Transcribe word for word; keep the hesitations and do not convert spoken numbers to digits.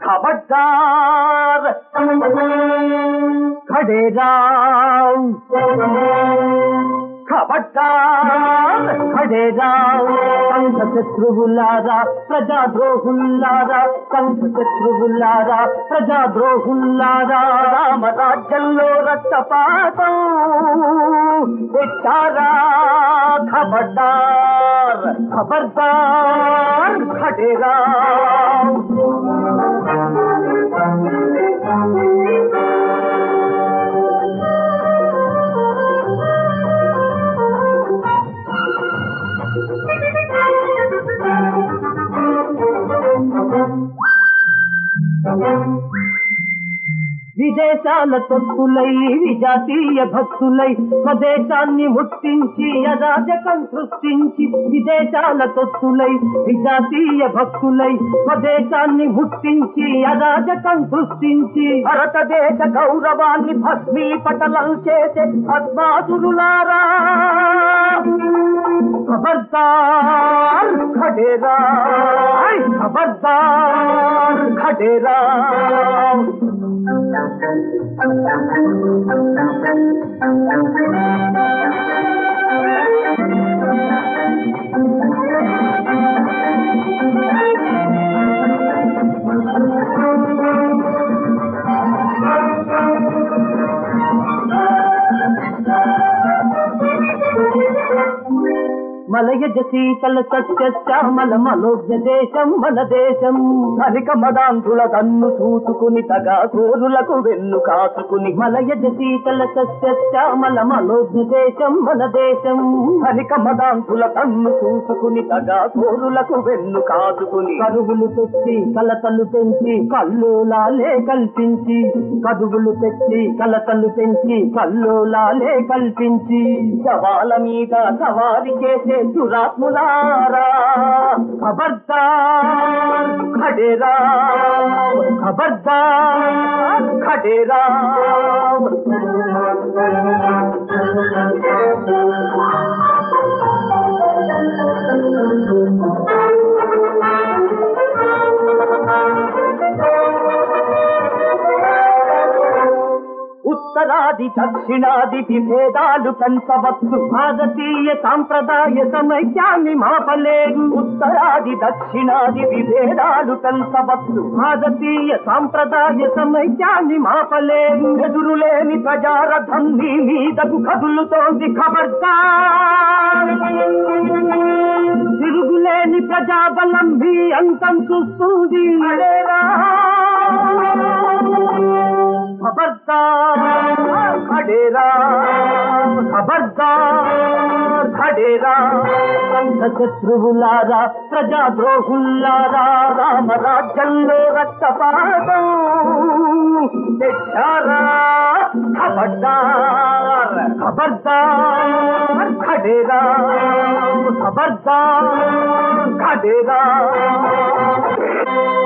खबरदार खड़े राव खबरदार खड़े राव संघ शत्रुవులారా ప్రజాద్రోహులారా సంఘ శత్రువులారా ప్రజాద్రోహులారా రామరాజ్యంలో రక్తపాతం పెట్టారా खबरदार खबरदार खड़े राव విదేశాల తొత్తులై విజాతీయ భక్తులై స్వదేశాన్ని ముట్టించి అరాజకం సృష్టించి విదేశాల తొత్తులై విజాతీయ భక్తులై స్వదేశాన్ని ముట్టించి అరాజకం సృష్టించి భారతదేశ గౌరవాన్ని భస్మీపటలం చేసే పద్మాసురులారా खबरदार खड़े राव खबरदार खड़े राव మలయజ శీతల సత్యశ్యామల మనోజ్ఞ దేశం మన దేశం అధిక మదాంధుల కన్ను చూసుకుని తగా కోరులకు వెన్ను కాసుకుని మలయజ శీతల సత్యశ్యామల మనోజ్ఞ దేశం మన దేశం అధిక మదాంధుల కన్ను చూసుకుని తగా కోరులకు వెన్ను కాసుకుని కరువులు తెచ్చి కలతలు పెంచి కల్లోలాలే కల్పించి కరువులు తెచ్చి కలతలు పెంచి కల్లోలాలే కల్పించి శవాల మీద సవారి చేసే दुरात्मुलारा खबरदार खड़े राव खबरदार खड़े राव ఉత్తరాది దక్షిణాది విభేదాలు పెంచవచ్చు భారతీయ సాంప్రదాయ సమైక్యాన్ని మాపలేదు ఉత్తరాది దక్షిణాది విభేదాలు పెంచవచ్చు భారతీయ సాంప్రదాయ సమైక్యాన్ని మాపలేదు ఎదురులేని ప్రజారథం నీ మీదకు కదులుతోంది ఖబర్దార్ తిరుగులేని ప్రజాబలం మీ అంతం చూస్తుంది खबरदार खड़े राव खबरदार खड़े राव संघ శత్రువులారా ప్రజాద్రోహులారా రామరాజ్యంలో రక్తపాతం తెచ్చారా खबरदार खबरदार खड़े राव खबरदार खड़े राव